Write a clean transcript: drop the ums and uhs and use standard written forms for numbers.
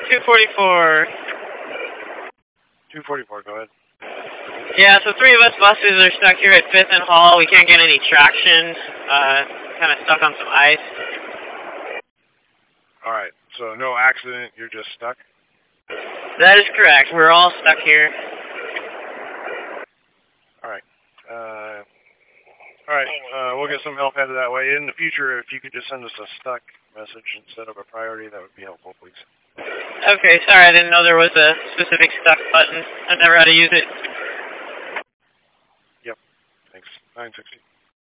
244. 244, go ahead. Yeah, so 3 of us buses are stuck here at 5th and Hall. We can't get any traction. Kind of stuck on some ice. Alright, so no accident, you're just stuck? That is correct. We're all stuck here. Alright. We'll get some help headed that way. In the future, if you could just send us a stuck message instead of a priority, that would be helpful, please. Okay, sorry, I didn't know there was a specific stuck button. I never had to use it. Yep, thanks. 960.